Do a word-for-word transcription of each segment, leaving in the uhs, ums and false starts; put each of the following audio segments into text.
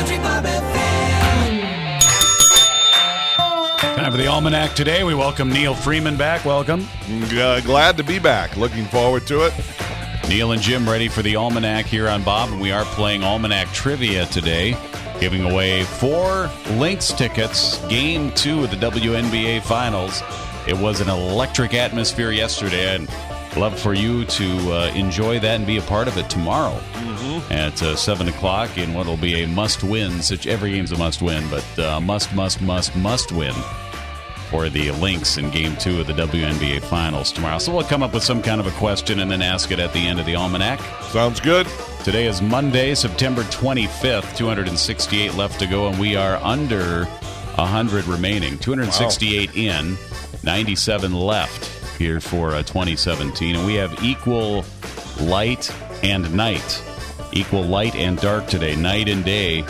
Country Bob F M. Time for the Almanac today. We welcome Neil Freeman back. Welcome. Uh, glad to be back. Looking forward to it. Neil and Jim ready for the Almanac here on Bob, and we are playing Almanac Trivia today, giving away four Lynx tickets, Game two of the W N B A Finals. It was an electric atmosphere yesterday, and love for you to uh, enjoy that and be a part of it tomorrow mm-hmm. at uh, seven o'clock in what will be a must-win. Such every game's a must-win, but uh, must, must, must, must win for the Lynx in Game two of the W N B A Finals tomorrow. So we'll come up with some kind of a question and then ask it at the end of the Almanac. Sounds good. Today is Monday, September twenty-fifth, two hundred sixty-eight left to go, and we are under one hundred remaining. two hundred sixty-eight wow. in, ninety-seven left here for uh, twenty seventeen. And we have equal light and night. Equal light and dark today. Night and day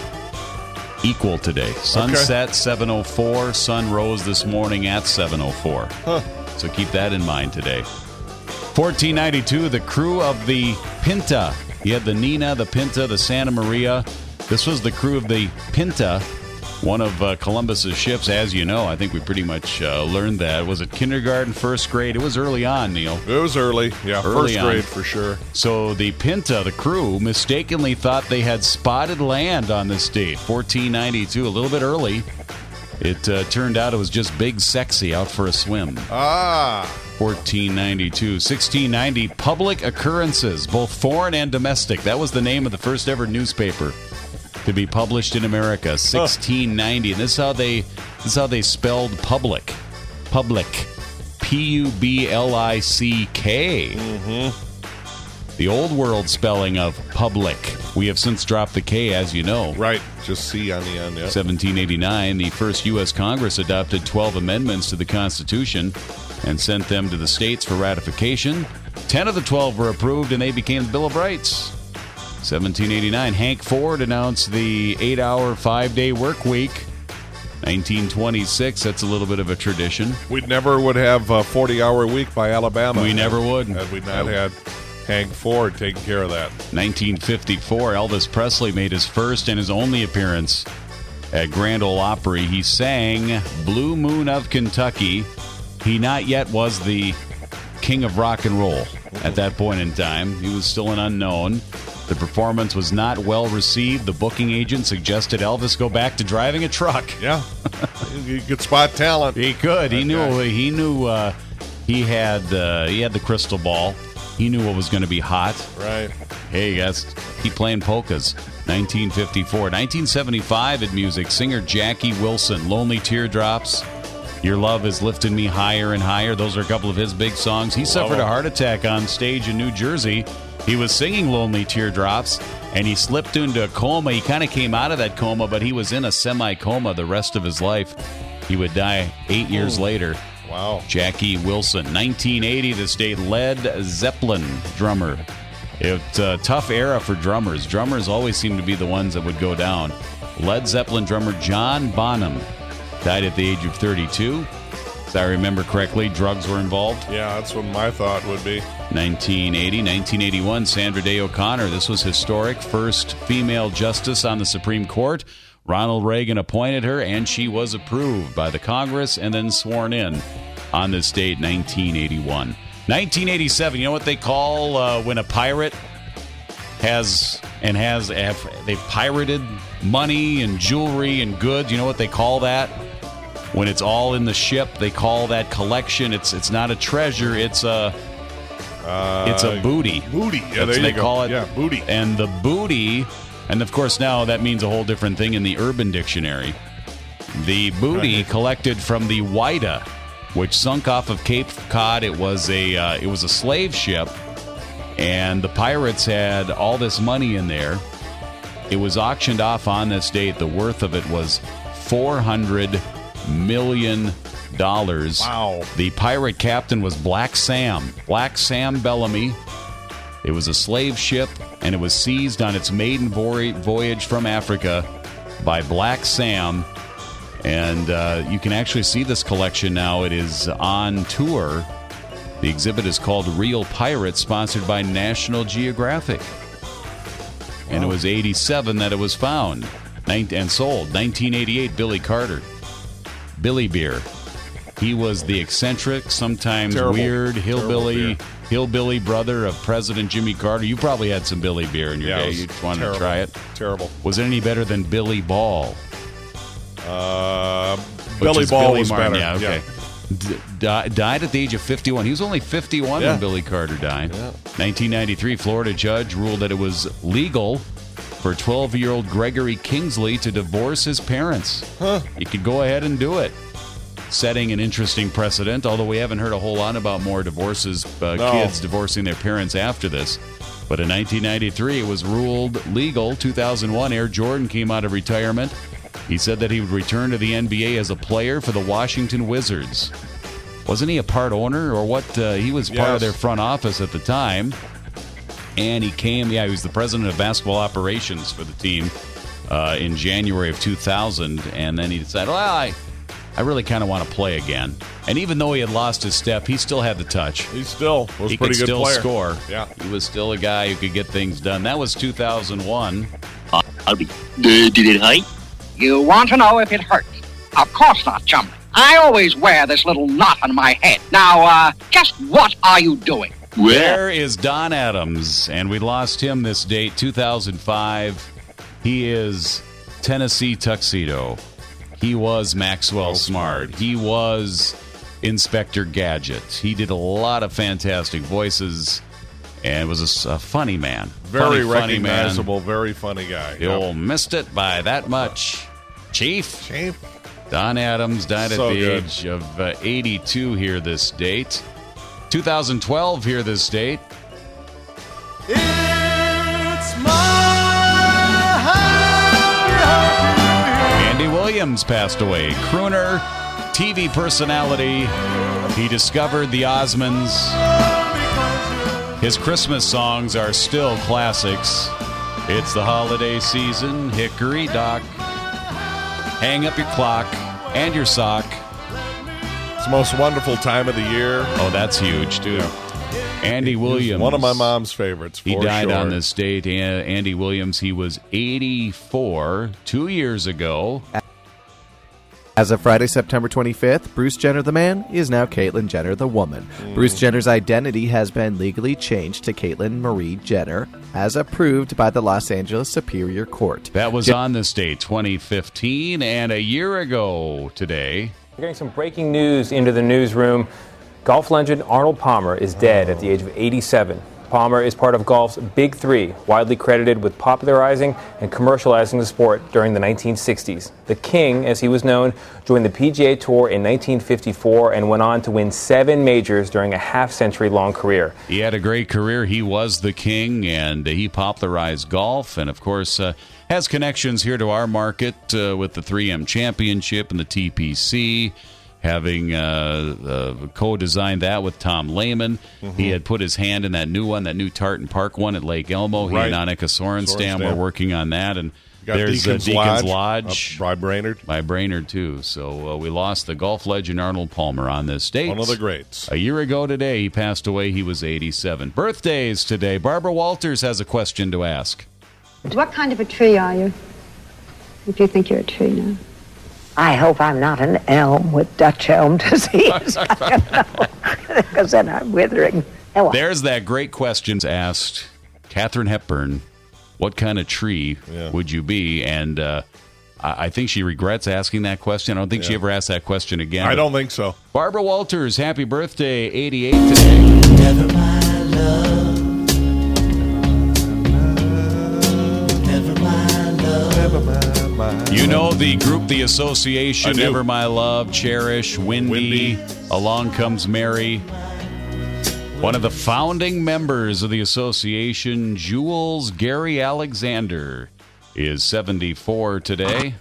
equal today. Sunset, okay. seven oh four. Sun rose this morning at seven oh four. Huh. So keep that in mind today. fourteen ninety-two, the crew of the Pinta. You had the Nina, the Pinta, the Santa Maria. This was the crew of the Pinta, one of uh, Columbus's ships, as you know. I think we pretty much uh, learned that. Was it kindergarten, first grade? It was early on, Neil. It was early. Yeah, early first grade on. For sure. So the Pinta, the crew, mistakenly thought they had spotted land on this date, fourteen ninety-two, a little bit early. It uh, turned out it was just Big Sexy out for a swim. Ah. fourteen ninety-two. sixteen ninety, public occurrences, both foreign and domestic. That was the name of the first ever newspaper to be published in America, sixteen ninety. And this is how they this is how they spelled public. Public. P U B L I C K. Mm-hmm. The old world spelling of public. We have since dropped the K, as you know. Right. Just C on the end, yeah. seventeen eighty-nine, the first U S Congress adopted twelve amendments to the Constitution and sent them to the states for ratification. Ten of the twelve were approved, and they became the Bill of Rights. seventeen eighty-nine, Hank Ford announced the eight-hour, five-day work week. nineteen twenty-six, that's a little bit of a tradition. We never would have a forty-hour week by Alabama. We never would. Had we not had Hank Ford taking care of that. nineteen fifty-four, Elvis Presley made his first and his only appearance at Grand Ole Opry. He sang Blue Moon of Kentucky. He not yet was the king of rock and roll at that point in time. He was still an unknown. The performance was not well received. The booking agent suggested Elvis go back to driving a truck. Yeah, he could spot talent. He could. He that knew. guy. He knew. Uh, he had. Uh, he had the crystal ball. He knew what was going to be hot. Right. Hey, guys, keep playing polkas. nineteen fifty-four, nineteen seventy-five in music. Singer Jackie Wilson, "Lonely Teardrops." "Your Love Is Lifting Me Higher and Higher." Those are a couple of his big songs. He Love suffered him. a heart attack on stage in New Jersey. He was singing "Lonely Teardrops," and he slipped into a coma. He kind of came out of that coma, but he was in a semi-coma the rest of his life. He would die eight years Ooh. later. Wow. Jackie Wilson. nineteen eighty, the state Led Zeppelin drummer. It's a tough era for drummers. Drummers always seem to be the ones that would go down. Led Zeppelin drummer John Bonham died at the age of thirty-two. As I remember correctly, drugs were involved. Yeah, that's what my thought would be. nineteen eighty, nineteen eighty-one, Sandra Day O'Connor. This was historic. First female justice on the Supreme Court. Ronald Reagan appointed her, and she was approved by the Congress and then sworn in on this date, nineteen eighty-one. nineteen eighty-seven, you know what they call uh, when a pirate has and has have, they've pirated money and jewelry and goods? You know what they call that? When it's all in the ship, they call that collection. It's it's not a treasure. It's a Uh, it's a booty. Booty. Yeah, That's there what you they go. call it. Yeah, booty. And the booty, and of course now that means a whole different thing in the Urban Dictionary. The booty Right. collected from the Whydah, which sunk off of Cape Cod. It was a uh, it was a slave ship, and the pirates had all this money in there. It was auctioned off on this date. The worth of it was four hundred million dollars. Wow. The pirate captain was Black Sam. Black Sam Bellamy. It was a slave ship, and it was seized on its maiden voy- voyage from Africa by Black Sam. And uh, you can actually see this collection now. It is on tour. The exhibit is called Real Pirates, sponsored by National Geographic. And it was eighty-seven that it was found. and sold. nineteen eighty-eight, Billy Carter. Billy Beer. He was the eccentric, sometimes Terrible. weird, hillbilly Terrible hillbilly brother of President Jimmy Carter. You probably had some Billy Beer in your Yeah, it day. was You just wanted terrible. to try it. Terrible. Was it any better than Billy Ball? Uh, Which Billy is Ball Billy was Martin. better. Yeah, okay. D- di- died at the age of fifty-one. He was only fifty-one Yeah. when Billy Carter died. Yeah. nineteen ninety-three, Florida judge ruled that it was legal for twelve-year-old Gregory Kingsley to divorce his parents. Huh. He could go ahead and do it, setting an interesting precedent, although we haven't heard a whole lot about more divorces, uh, No. kids divorcing their parents after this. But in nineteen ninety-three, it was ruled legal. two thousand one, Air Jordan came out of retirement. He said that he would return to the N B A as a player for the Washington Wizards. Wasn't he a part owner or what? Uh, he was part of Yes. their front office at the time. And he came, yeah, he was the president of basketball operations for the team uh, in January of two thousand. And then he decided, well, I, I really kind of want to play again. And even though he had lost his step, he still had the touch. He still was He a pretty could good still player. score. Yeah. He was still a guy who could get things done. That was two thousand one. Uh, Howdy. Did it hurt? You want to know if it hurts? Of course not, chum. I always wear this little knot on my head. Now, uh, just what are you doing? Well, There is Don Adams, and we lost him this date, two thousand five. He is Tennessee Tuxedo. He was Maxwell Smart. He was Inspector Gadget. He did a lot of fantastic voices and was a s- a, funny man. Very funny, funny man. recognizable, very funny guy. The old missed it by that much. Chief Chief. Don Adams died So at the good. age of uh, eighty-two here this date. two thousand twelve here this date. Andy Williams passed away. Crooner, T V personality. He discovered the Osmonds. His Christmas songs are still classics. It's the holiday season, Hickory Dock. Hang up your clock and your sock. It's the most wonderful time of the year. Oh, that's huge, too. Andy Williams. One of my mom's favorites. For He died sure. on this date. A- Andy Williams, he was eighty-four, two years ago. As of Friday, September twenty-fifth, Bruce Jenner the man is now Caitlyn Jenner the woman. Mm. Bruce Jenner's identity has been legally changed to Caitlyn Marie Jenner, as approved by the Los Angeles Superior Court. That was on this date, twenty fifteen, and a year ago today. We're getting some breaking news into the newsroom. Golf legend Arnold Palmer is dead at the age of eighty-seven. Palmer is part of golf's Big Three, widely credited with popularizing and commercializing the sport during the nineteen sixties. The King, as he was known, joined the P G A Tour in nineteen fifty-four and went on to win seven majors during a half-century-long career. He had a great career. He was the king, and he popularized golf, and of course uh, has connections here to our market uh, with the three M Championship and the T P C. Having uh, uh, co-designed that with Tom Lehman. Mm-hmm. He had put his hand in that new one, that new Tartan Park one at Lake Elmo. He Right. and Annika Sorenstam Sorenstam. were working on that. And Got there's Deacon's, uh, Deacon's Lodge, Lodge. up by Brainerd. by Brainerd, too. So uh, we lost the golf legend Arnold Palmer on this date. One of the greats. A year ago today, he passed away. He was eighty-seven. Birthdays today. Barbara Walters has a question to ask. What kind of a tree are you? If you think you're a tree now. I hope I'm not an elm with Dutch elm disease. I don't know, because then I'm withering. Oh, There's that great question asked Katharine Hepburn. What kind of tree Yeah. would you be? And uh, I I think she regrets asking that question. I don't think she Yeah. ever asked that question again. I But don't think so. Barbara Walters, happy birthday, eighty-eight today. Never my love. Never my love. Never mind, my- You know the group, the association, I do. Never My Love, Cherish, Windy, Windy. Along Comes Mary. One of the founding members of the association, Jules Gary Alexander, is seventy-four today.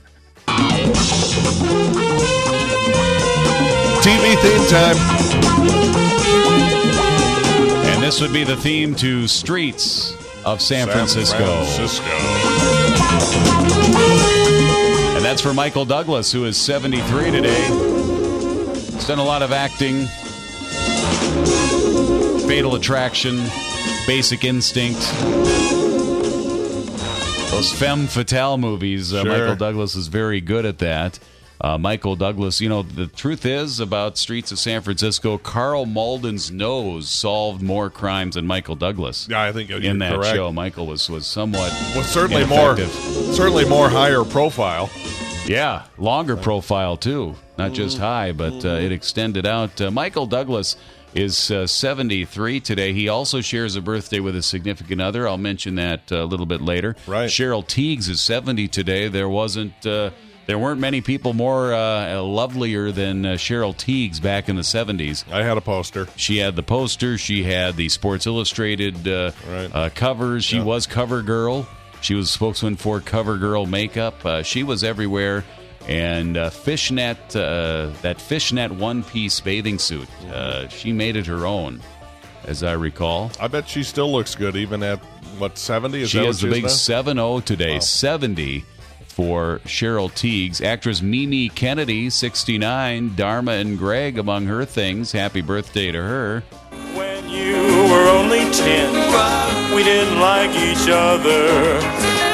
T V theme time. And this would be the theme to Streets of San, Francisco. Francisco. And that's for Michael Douglas, who is seventy-three today. He's done a lot of acting. Fatal Attraction, Basic Instinct. Those femme fatale movies, uh, Sure. Michael Douglas is very good at that. Uh, Michael Douglas, you know, the truth is about Streets of San Francisco, Carl Malden's nose solved more crimes than Michael Douglas. Yeah, I think you're in that correct. show, Michael was, was somewhat Well, certainly more, ineffective. certainly more higher profile. Yeah, longer profile, too. Not just high, but uh, it extended out. Uh, Michael Douglas is uh, seventy-three today. He also shares a birthday with a significant other. I'll mention that uh, a little bit later. Right. Cheryl Tiegs is seventy today. There wasn't... Uh, There weren't many people more uh, lovelier than uh, Cheryl Tiegs back in the seventies. I had a poster. She had the poster. She had the Sports Illustrated uh, Right. uh, covers. She Yeah. was Cover Girl. She was spokesman for Cover Girl makeup. Uh, she was everywhere. And uh, fishnet, uh, that fishnet one-piece bathing suit, uh, she made it her own, as I recall. I bet she still looks good, even at, what, seventy? Is She that has what the she big is seven oh today, Wow. seventy for Cheryl Tiegs. Actress Mimi Kennedy, sixty-nine. Dharma and Greg among her things. Happy birthday to her. When you were only ten, we didn't like each other.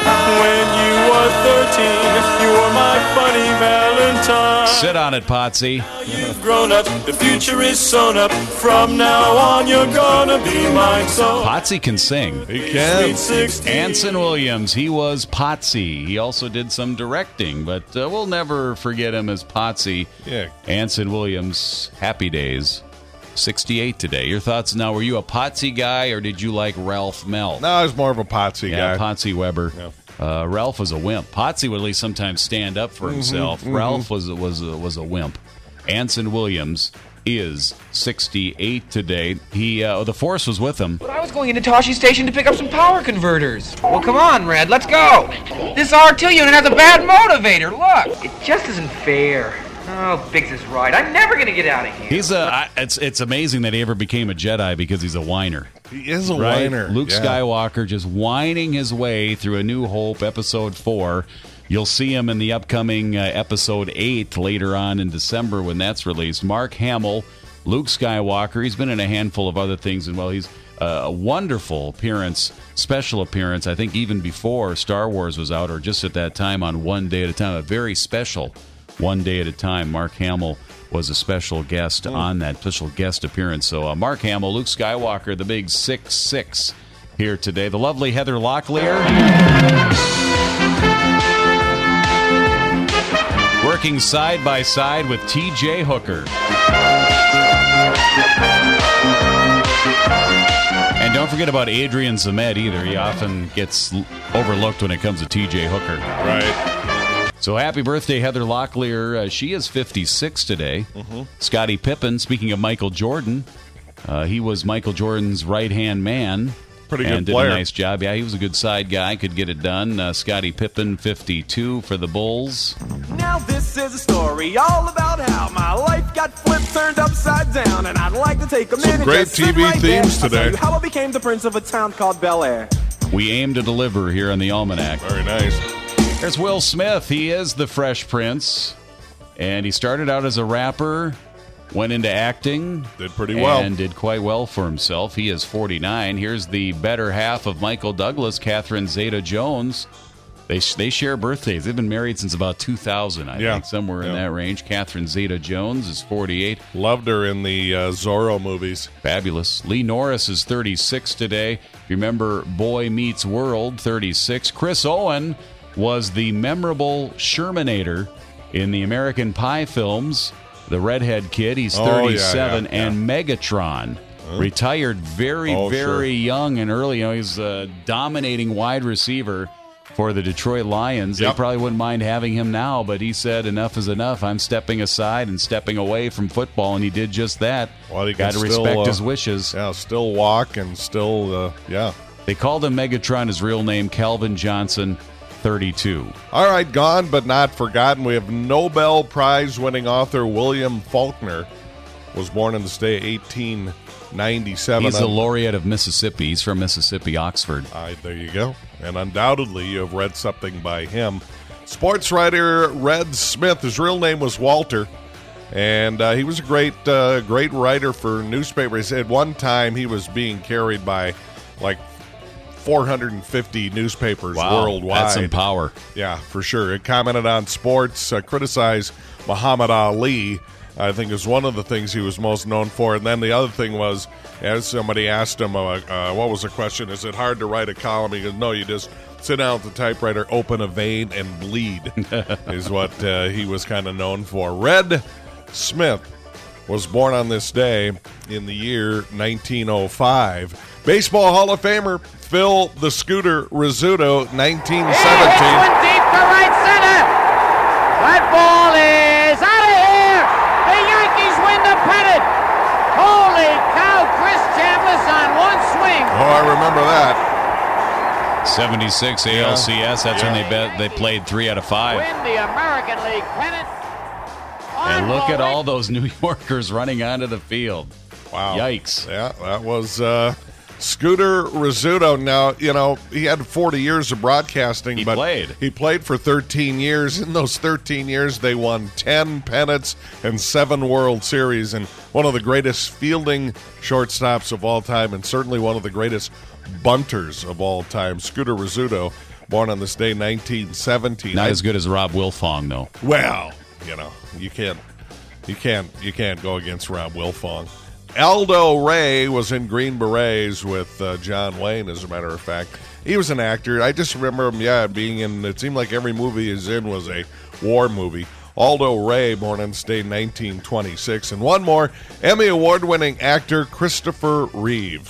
When you were thirteen, you were my funny Valentine. Sit on it, Potsy. You've grown up, the future is sewn up. From now on, you're gonna be mine. So Potsy can sing. He can. sweet sixteen. Anson Williams, he was Potsy. He also did some directing, but uh, we'll never forget him as Potsy. Yeah. Anson Williams, happy days. sixty-eight today. Your thoughts now, were you a Potsy guy or did you like Ralph Mel? No, I was more of a Potsy Yeah, guy. Potsy Weber. Yeah. Uh, Ralph was a wimp. Potsy would at least sometimes stand up for himself. Ralph was was a, was a wimp. Anson Williams is sixty-eight today. He uh, the Force was with him. But I was going into Toshi Station to pick up some power converters. Well, come on, Red, let's go. This R two unit has a bad motivator. Look, it just isn't fair. Oh, Biggs is right. I'm never going to get out of here. He's a. I, it's it's amazing that he ever became a Jedi because he's a whiner. He is a Right? whiner. Luke Yeah. Skywalker just whining his way through A New Hope, Episode four. You'll see him in the upcoming uh, Episode eight later on in December when that's released. Mark Hamill, Luke Skywalker. He's been in a handful of other things, and well, he's uh, a wonderful appearance, special appearance. I think even before Star Wars was out, or just at that time on One Day at a Time, a very special One Day at a Time. Mark Hamill was a special guest Mm. on that special guest appearance. So uh, Mark Hamill, Luke Skywalker, the big six six here today. The lovely Heather Locklear. Working side by side with T J Hooker. And don't forget about Adrian Zemed either. He often gets l- overlooked when it comes to T J Hooker. Right. So happy birthday, Heather Locklear. Uh, she is fifty-six today. Mm-hmm. Scottie Pippen, speaking of Michael Jordan, uh, he was Michael Jordan's right-hand man. Pretty and good did player. a nice job. Yeah, he was a good side guy, could get it done. Uh, Scottie Pippen, fifty-two for the Bulls. Now this is a story all about how my life got flipped, turned upside down, and I'd like to take a Some minute great just sit T V right there. themes I'll tell today. you how I became the prince of a town called Bel Air. We aim to deliver here on the Almanac. Very nice. There's Will Smith. He is the Fresh Prince. And he started out as a rapper, went into acting. Did pretty well. And did quite well for himself. He is forty-nine. Here's the better half of Michael Douglas, Catherine Zeta-Jones. They they share birthdays. They've been married since about two thousand, I Yeah. think, somewhere in Yeah. that range. Catherine Zeta-Jones is forty-eight. Loved her in the uh, Zorro movies. Fabulous. Lee Norris is thirty-six today. Remember Boy Meets World, thirty-six. Chris Owen was the memorable Shermanator in the American Pie films. The redhead kid, he's Oh, yeah, thirty-seven. yeah, yeah. And Megatron, retired very, Oh, very sure. young and early. You know, he's a dominating wide receiver for the Detroit Lions. Yep. They probably wouldn't mind having him now, but he said, enough is enough. I'm stepping aside and stepping away from football, and he did just that. Well, he Got to can still, respect uh, his wishes. Yeah, still walk and still, uh, yeah. They called him Megatron. His real name, Calvin Johnson, thirty-two. All right, gone but not forgotten. We have Nobel Prize-winning author William Faulkner. Was born in the state of eighteen ninety-seven. He's a laureate of Mississippi. He's from Mississippi, Oxford. Uh, there you go. And undoubtedly, you have read something by him. Sports writer Red Smith. His real name was Walter, and uh, he was a great, uh, great writer for newspapers. At one time, he was being carried by like four hundred fifty newspapers Wow, worldwide. that's some power. Yeah, for sure. It commented on sports, uh, criticized Muhammad Ali. I think is one of the things he was most known for. And then the other thing was, as somebody asked him, uh, uh, what was the question? Is it hard to write a column? He goes, no, you just sit down at the typewriter, open a vein, and bleed, is what uh, he was kind of known for. Red Smith was born on this day in the year nineteen oh five. Baseball Hall of Famer Phil the Scooter Rizzuto, nineteen seventeen. One deep to right center. That ball is out of here. The Yankees win the pennant. Holy cow, Chris Chambliss on one swing. Oh, I remember that. seventy-six A L C S. That's Yeah. when they bet they played three out of five. Win the American League pennant. And look at all those New Yorkers running onto the field. Wow. Yikes. Yeah, that was uh, Scooter Rizzuto. Now, you know, he had forty years of broadcasting. He but played. He played for thirteen years. In those thirteen years, they won ten pennants and seven World Series. And one of the greatest fielding shortstops of all time, and certainly one of the greatest bunters of all time. Scooter Rizzuto, born on this day, nineteen seventeen. Not I- as good as Rob Wilfong, though. Well, you know, you can't, you can't, you can't go against Rob Wilfong. Aldo Ray was in Green Berets with uh, John Wayne, as a matter of fact. He was an actor. I just remember him, yeah, being in, it seemed like every movie he was in was a war movie. Aldo Ray, born on this day, nineteen twenty-six. And one more, Emmy Award-winning actor Christopher Reeve.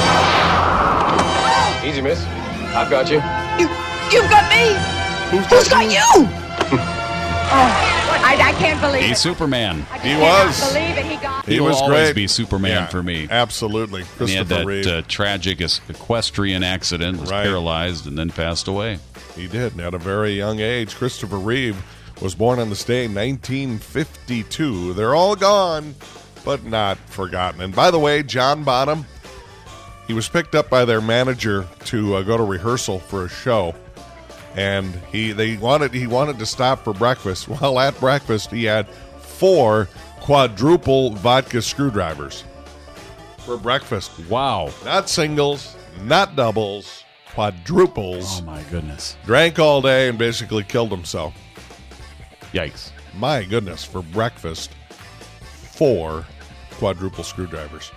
Easy, miss. I've got you. You, you've got me. Who's Who's got you? Oh, I, I can't believe He's it. Superman. I He cannot was. believe it. He got He He'll was always great. be Superman Yeah, for me. Absolutely. And he had Christopher that Reeve. uh, tragic es- equestrian accident, was Right. paralyzed, and then passed away. He did at a very young age. Christopher Reeve was born on this day, nineteen fifty-two. They're all gone, but not forgotten. And by the way, John Bonham, he was picked up by their manager to uh, go to rehearsal for a show, and he they wanted he wanted to stop for breakfast. Well, at breakfast, he had four quadruple vodka screwdrivers for breakfast. Wow. Not singles, not doubles, quadruples. Oh, my goodness. Drank all day and basically killed himself. Yikes. My goodness, for breakfast, four quadruple screwdrivers.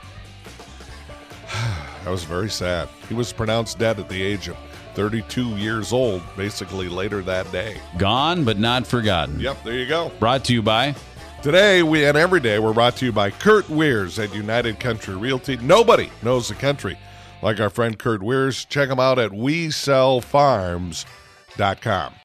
That was very sad. He was pronounced dead at the age of thirty-two years old, basically later that day. Gone, but not forgotten. Yep, there you go. Brought to you by... Today, we and every day, we're brought to you by Kurt Weirs at United Country Realty. Nobody knows the country like our friend Kurt Weirs. Check him out at we sell farms dot com.